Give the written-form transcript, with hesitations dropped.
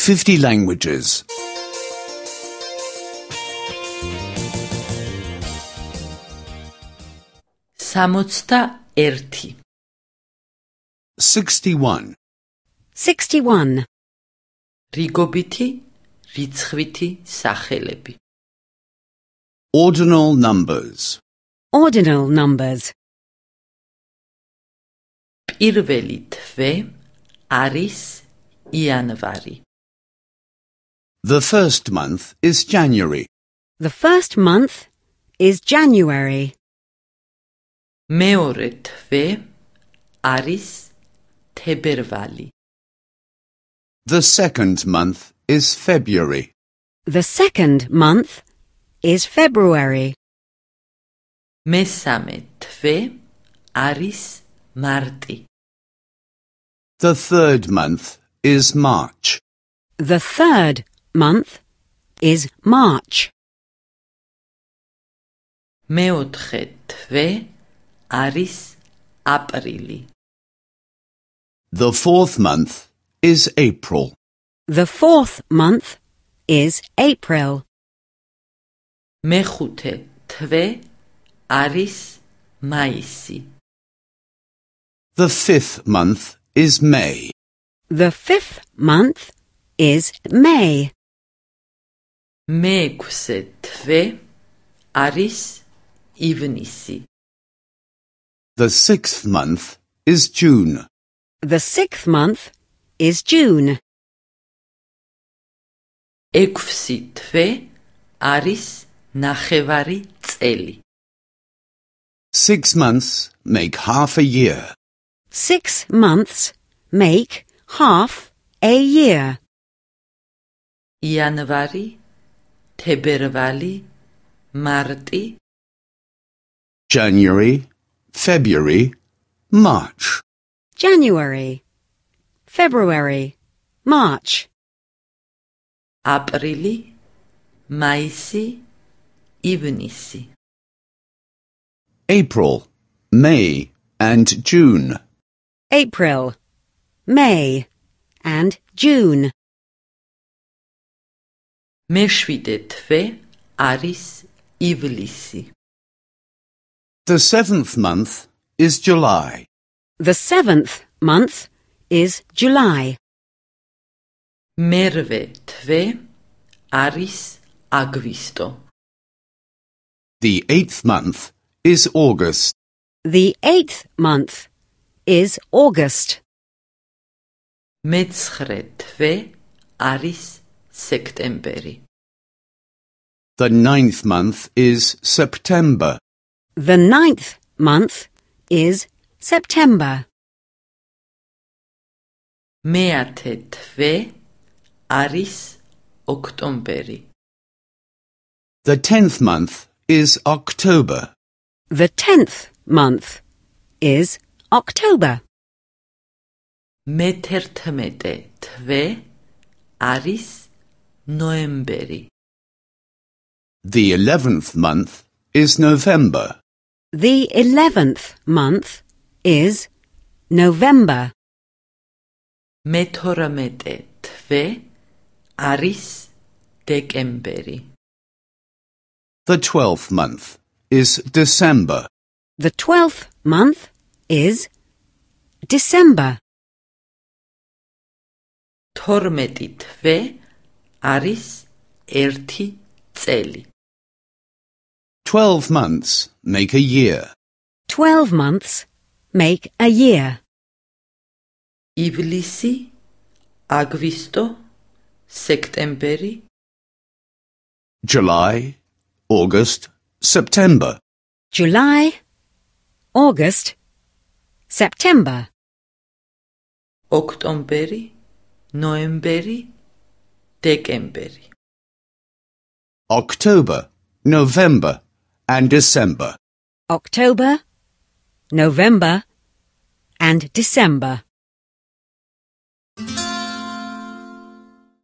50 languages. 61 61. 61. რიგობითი, რიცხვითი სახელები. Ordinal numbers. Ordinal numbers. პირველი თვე არის იანვარი. The first month is January. The first month is January. მეორე თვე არის თებერვალი. The second month is February. The second month is February. მესამე თვე არის მარტი. The third month is March. The third month is March. მეოთხე თვე არის აპრილი. The fourth month is April. The fourth month is April. მეხუთე თვე არის მაისი. The fifth month is May. The fifth month is May. მეექვსე თვე არის ივნისი. The sixth month is June. The sixth month is June. ექვსი თვე არის ნახევარი წელი. 6 months make half a year. 6 months make half a year. იანვარი, თებერვალი, მარტი, January, February, March. January, February, March. აპრილი, მაისი, ივნისი. April, May and June. April, May and June. მეშვიდე თვე არის ივლისი. The seventh month is July. The seventh month is July. მერვე თვე არის აგვისტო. The eighth month is August. The eighth month is August. მეცხრე თვე არის სექტემბერი. The ninth month is September. The ninth month is September. მეათე თვე არის ოქტომბერი. The 10th month is October. The 10th month is October. მეთერთმეტე თვე არის ნოემბერი. The 11th month is November. The 11th month is November. მეთორმეტე თვე არის დეკემბერი. The 12th month is December. The 12th month is December. თორმეტი თვე არის ერთი წელი. 12 months make a year. 12 months make a year. ივლისი, აგვისტო, სექტემბერი, July, August, September. July, August, September. ოქტომბერი, ნოემბერი, დეკემბერი. October, November and December. October, November, and December.